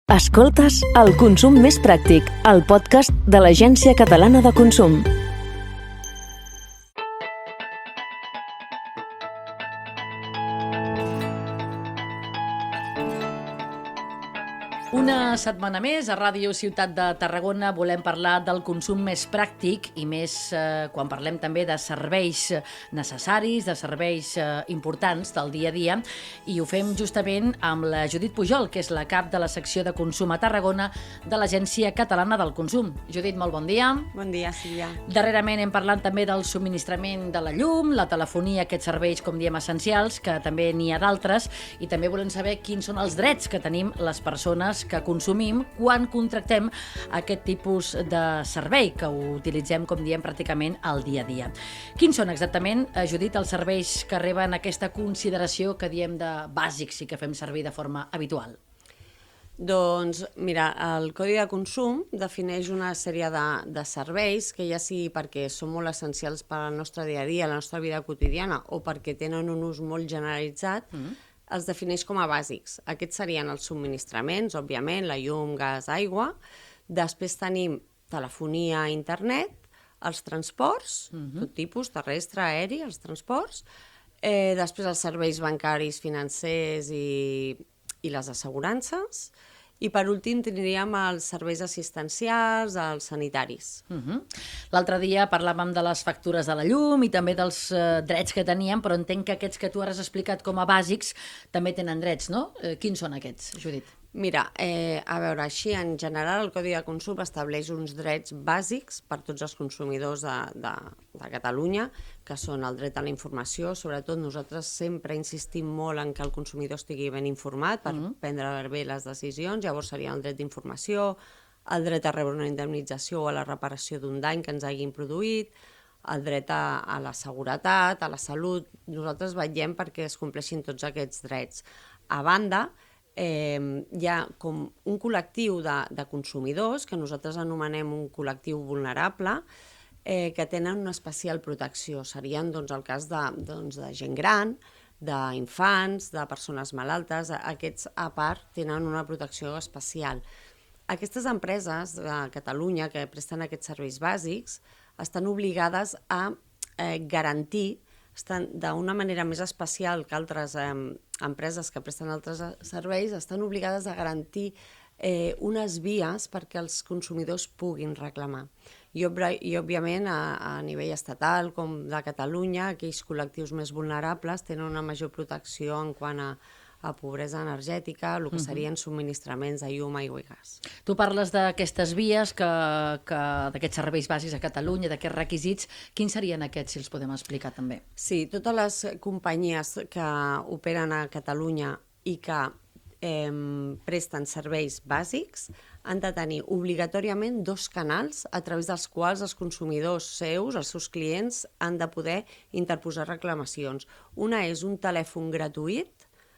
Escoltes El consum més pràctic, el podcast de l'Agència Catalana de Consum. Una setmana més, a Ràdio Ciutat de Tarragona volem parlar del consum més pràctic i més quan parlem també de serveis necessaris, de serveis importants del dia a dia, i ho fem justament amb la Judit Pujol, que és la cap de la secció de consum a Tarragona de l'Agència Catalana del Consum. Judit, molt bon dia. Bon dia, Sílvia. Darrerament hem parlat també del subministrament de la llum, la telefonia, aquests serveis, com diem, essencials, que també n'hi ha d'altres, i també volem saber quins són els drets que tenim les persones que consumim quan contractem aquest tipus de servei, que ho utilitzem, com diem, pràcticament al dia a dia. Quins són exactament, Judit, els serveis que reben aquesta consideració que diem de bàsics i que fem servir de forma habitual? Doncs, mira, el Codi de Consum defineix una sèrie de serveis que ja sigui perquè són molt essencials per al nostre dia a dia, la nostra vida quotidiana, o perquè tenen un ús molt generalitzat, els defineix com a bàsics. Aquests serien els subministraments, òbviament, la llum, gas, aigua. Després tenim telefonia, internet, els transports, tot tipus, terrestre, aeri, els transports. Després els serveis bancaris, financers i les assegurances. I per últim tindríem els serveis assistencials, els sanitaris. L'altre dia parlàvem de les factures de la llum i també dels drets que teníem, però entenc que aquests que tu ara has explicat com a bàsics també tenen drets, no? Quins són aquests, Judit? Mira, a veure, així en general el Codi de Consum estableix uns drets bàsics per tots els consumidors de Catalunya, que són el dret a la informació. Sobretot nosaltres sempre insistim molt en que el consumidor estigui ben informat per prendre bé les decisions. Llavors seria el dret d'informació, el dret a rebre una indemnització o a la reparació d'un dany que ens hagin produït, el dret a la seguretat, a la salut. Nosaltres vetllem perquè es compleixin tots aquests drets. A banda, hi ha com un col·lectiu de consumidors, que nosaltres anomenem un col·lectiu vulnerable, que tenen una especial protecció. Serien el cas de gent gran, d'infants, de persones malaltes. Aquests, a part, tenen una protecció especial. Aquestes empreses de Catalunya que presten aquests serveis bàsics estan obligades a garantir, d'una manera més especial que altres empreses que presten altres serveis, estan obligades a garantir unes vies perquè els consumidors puguin reclamar. I òbviament, a nivell estatal, com de Catalunya, aquells col·lectius més vulnerables tenen una major protecció en quant a pobresa energètica, el que serien subministraments de llum, aigua i gas. Tu parles d'aquestes vies, d'aquests serveis bàsics a Catalunya, d'aquests requisits. Quins serien aquests, si els podem explicar també? Sí, totes les companyies que operen a Catalunya i que presten serveis bàsics han de tenir obligatòriament 2 canals a través dels quals els consumidors seus, els seus clients, han de poder interposar reclamacions. Una és un telèfon gratuït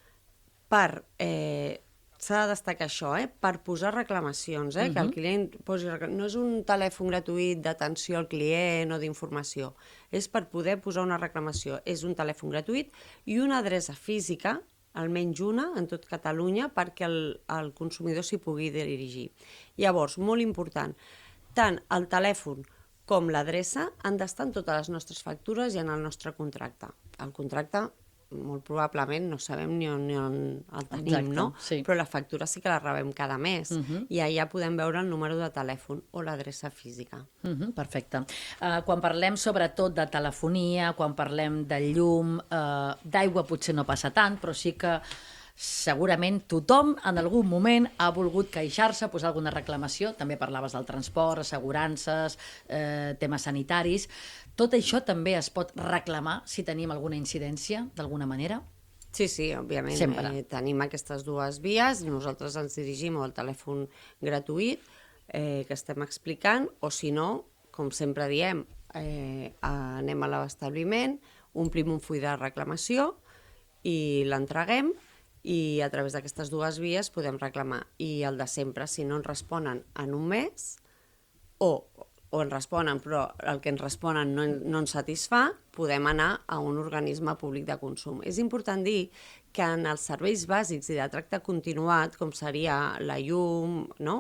s'ha de destacar això, per posar reclamacions, que el client posi reclamacions. No és un telèfon gratuït d'atenció al client o d'informació, és per poder posar una reclamació. És un telèfon gratuït i una adreça física, almenys una, en tot Catalunya, perquè el consumidor s'hi pugui dirigir. Llavors, molt important, tant el telèfon com l'adreça han d'estar en totes les nostres factures i en el nostre contracte. El contracte, molt probablement, no sabem ni on el tenim, exacte, no? Sí. Però la factura sí que la rebem cada mes i allà podem veure el número de telèfon o l'adreça física. Perfecte. Quan parlem sobretot de telefonia, quan parlem de llum, d'aigua potser no passa tant, però sí que segurament tothom en algun moment ha volgut queixar-se, posar alguna reclamació. També parlaves del transport, assegurances, temes sanitaris. Tot això també es pot reclamar si tenim alguna incidència, d'alguna manera? Sí, òbviament. Tenim aquestes 2 vies. Nosaltres ens dirigim al telèfon gratuït que estem explicant, o si no, com sempre diem, anem a l'establiment, omplim un full de reclamació i l'entreguem, i a través d'aquestes 2 vies podem reclamar. I el de sempre, si no ens responen en un mes, o o ens responen, però el que ens responen no ens satisfà, podem anar a un organisme públic de consum. És important dir que en els serveis bàsics i de tracte continuat, com seria la llum, no?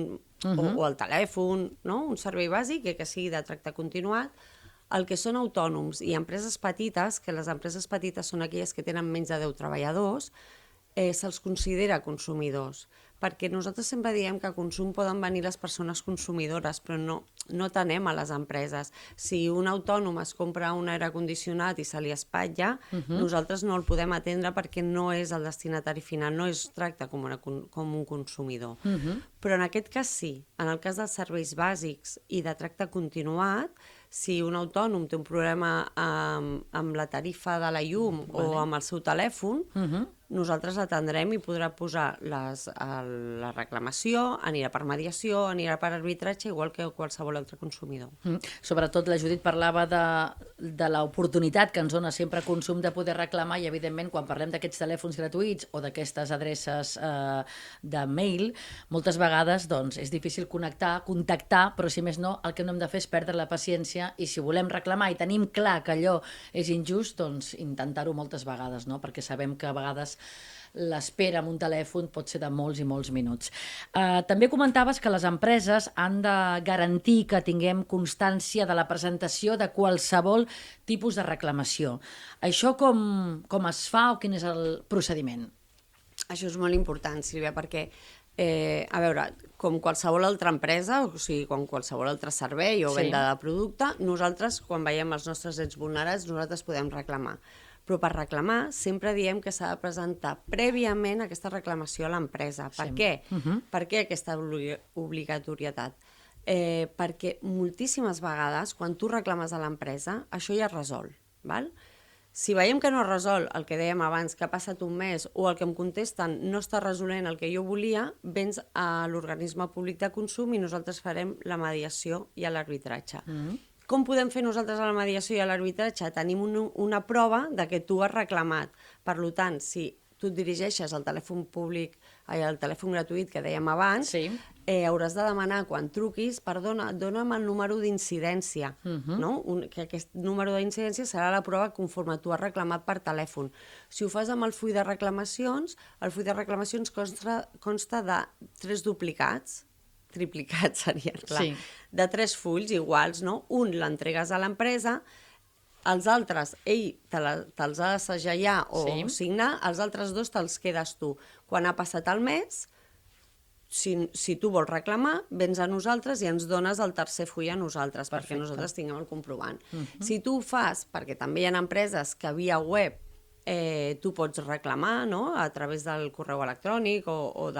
O el telèfon, no? Un servei bàsic que sigui de tracte continuat, el que són autònoms i empreses petites, que les empreses petites són aquelles que tenen menys de 10 treballadors, se'ls considera consumidors, perquè nosaltres sempre diem que a consum poden venir les persones consumidores, però no tenem a les empreses. Si un autònom es compra un aire condicionat i se li espatlla, nosaltres no el podem atendre perquè no és el destinatari final, no es tracta com un consumidor. Però en aquest cas sí, en el cas dels serveis bàsics i de tracte continuat, si un autònom té un problema amb la tarifa de la llum o amb el seu telèfon, nosaltres l'atendrem i podrà posar la reclamació, anirà per mediació, anirà per arbitratge, igual que qualsevol altre consumidor. Sobretot la Judit parlava de l'oportunitat que ens dona sempre consum de poder reclamar i, evidentment, quan parlem d'aquests telèfons gratuïts o d'aquestes adreces de mail, moltes vegades és difícil contactar, però si més no, el que no hem de fer és perdre la paciència i si volem reclamar i tenim clar que allò és injust, doncs intentar-ho moltes vegades, no? Perquè sabem que a vegades l'espera amb un telèfon pot ser de molts i molts minuts. També comentaves que les empreses han de garantir que tinguem constància de la presentació de qualsevol tipus de reclamació. Això com es fa o quin és el procediment? Això és molt important, Sílvia, perquè a veure, com qualsevol altra empresa, o sigui, com qualsevol altre servei o venda de producte, nosaltres, quan veiem els nostres drets vulnerats, nosaltres podem reclamar. Però per reclamar sempre diem que s'ha de presentar prèviament aquesta reclamació a l'empresa. Per què? Per què aquesta obligatorietat? Perquè moltíssimes vegades, quan tu reclames a l'empresa, això ja es resol, val? Si veiem que no es resol el que dèiem abans, que ha passat un mes, o el que em contesten no està resolent el que jo volia, vens a l'organisme públic de consum i nosaltres farem la mediació i l'arbitratge. Com podem fer nosaltres a la mediació i a l'arbitratge? Tenim una prova de que tu has reclamat. Per tant, si tu et dirigeixes al telèfon públic, al telèfon gratuït que dèiem abans, hauràs de demanar quan truquis, perdona, dona'm el número d'incidència, que aquest número d'incidència serà la prova conforme tu has reclamat per telèfon. Si ho fas amb el full de reclamacions, el full de reclamacions consta de 3 duplicats, triplicats serien, clar, de 3 fulls iguals, no? Un l'entregues a l'empresa, els altres, ell te'ls ha de segellar o signar, els altres 2 te'ls quedes tu. Quan ha passat el mes, si tu vols reclamar, vens a nosaltres i ens dones el tercer full a nosaltres, perquè nosaltres tinguem el comprovant. Si tu ho fas, perquè també hi ha empreses que via web tu pots reclamar, no?, a través del correu electrònic o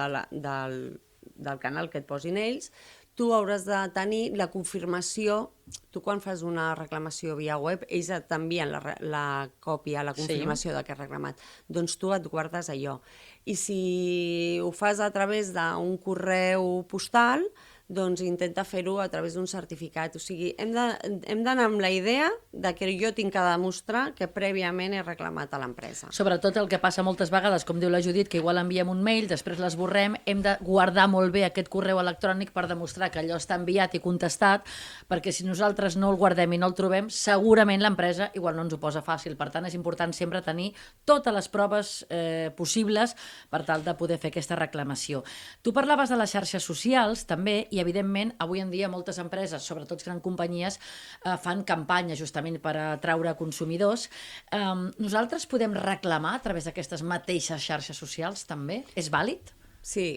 del canal que et posin ells, tu hauràs de tenir la confirmació. Tu quan fas una reclamació via web, ells t'envien la còpia, la confirmació de que has reclamat. Doncs tu et guardes allò. I si ho fas a través d'un correu postal, doncs intenta fer-ho a través d'un certificat. O sigui, hem d'anar amb la idea de que jo tinc que demostrar que prèviament he reclamat a l'empresa. Sobretot el que passa moltes vegades, com diu la Judit, que igual enviem un mail, després l'esborrem, hem de guardar molt bé aquest correu electrònic per demostrar que allò està enviat i contestat, perquè si nosaltres no el guardem i no el trobem, segurament l'empresa igual no ens ho posa fàcil. Per tant, és important sempre tenir totes les proves possibles per tal de poder fer aquesta reclamació. Tu parlaves de les xarxes socials, també, i evidentment, avui en dia moltes empreses, sobretot grans companyies, fan campanyes justament per atraure consumidors. Nosaltres podem reclamar a través d'aquestes mateixes xarxes socials, també? És vàlid? Sí.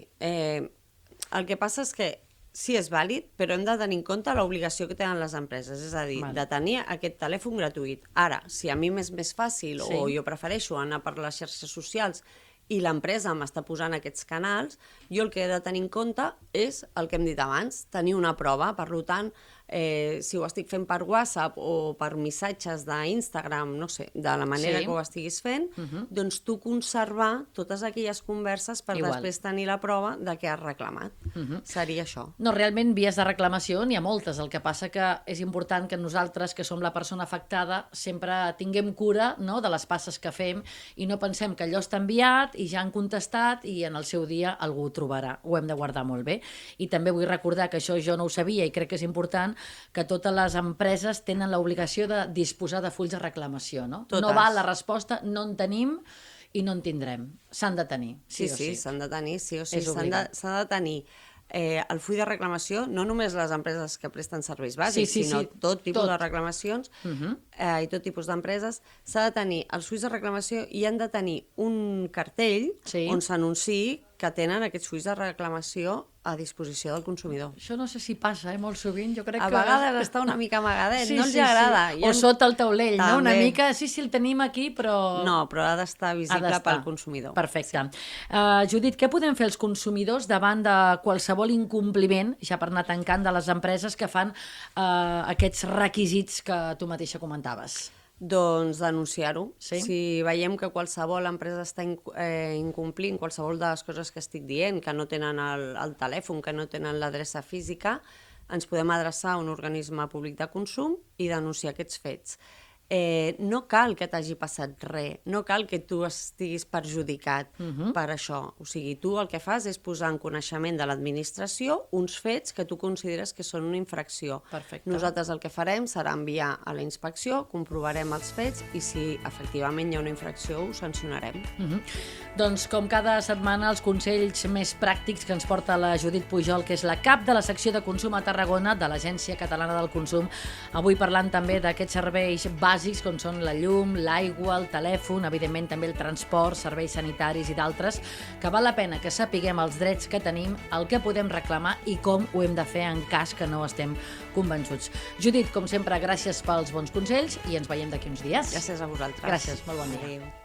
El que passa és que sí, és vàlid, però hem de tenir en compte l'obligació que tenen les empreses, és a dir, de tenir aquest telèfon gratuït. Ara, si a mi m'és més fàcil o jo prefereixo anar per les xarxes socials i l'empresa m'està posant aquests canals, jo el que he de tenir en compte és el que hem dit abans, tenir una prova. Per tant, si ho estic fent per WhatsApp o per missatges d'Instagram, no sé, de la manera que ho estiguis fent, doncs tu conservar totes aquelles converses per després tenir la prova de que has reclamat. Seria això. No, realment, vies de reclamació n'hi ha moltes. El que passa que és important que nosaltres, que som la persona afectada, sempre tinguem cura de les passes que fem i no pensem que allò està enviat i ja han contestat i en el seu dia algú ho trobarà. Ho hem de guardar molt bé. I també vull recordar que això jo no ho sabia i crec que és important, que totes les empreses tenen l'obligació de disposar de fulls de reclamació, no? Totes. No val la resposta, no en tenim i no en tindrem. S'han de tenir, Sí, o sí. s'han de tenir, sí o sí. És obligat. S'ha de tenir el full de reclamació, no només les empreses que presten serveis bàsics, Sí, sinó tot tipus tot. de reclamacions i tot tipus d'empreses. S'ha de tenir els fulls de reclamació i han de tenir un cartell Sí. on s'anunciï que tenen aquests fulls de reclamació a disposició del consumidor. Això no sé si passa, molt sovint. Jo crec A que... vegades està una mica amagadet, no els agrada. O sota el taulell, no? Una També. mica, sí, el tenim aquí, però... No, però ha d'estar visible d'estar. pel consumidor. Perfecte. Judit, què podem fer els consumidors davant de qualsevol incompliment, ja per anar tancant, de les empreses que fan aquests requisits que tu mateixa comentaves? Doncs denunciar-ho. Sí? Si veiem que qualsevol empresa està incomplint qualsevol de les coses que estic dient, que no tenen el telèfon, que no tenen l'adreça física, ens podem adreçar a un organisme públic de consum i denunciar aquests fets. No cal que t'hagi passat res, no cal que tu estiguis perjudicat per això. O sigui, tu el que fas és posar en coneixement de l'administració uns fets que tu consideres que són una infracció. Perfecte. Nosaltres el que farem serà enviar a la inspecció, comprovarem els fets i si efectivament hi ha una infracció ho sancionarem. Doncs com cada setmana els consells més pràctics que ens porta la Judit Pujol, que és la cap de la secció de consum a Tarragona de l'Agència Catalana del Consum, avui parlant també d'aquests serveis bàsics com són la llum, l'aigua, el telèfon, evidentment també el transport, serveis sanitaris i d'altres, que val la pena que sapiguem els drets que tenim, el que podem reclamar i com ho hem de fer en cas que no estem convençuts. Judit, com sempre, gràcies pels bons consells i ens veiem d'aquí uns dies. Gràcies a vosaltres. Gràcies, molt bon dia. Adéu.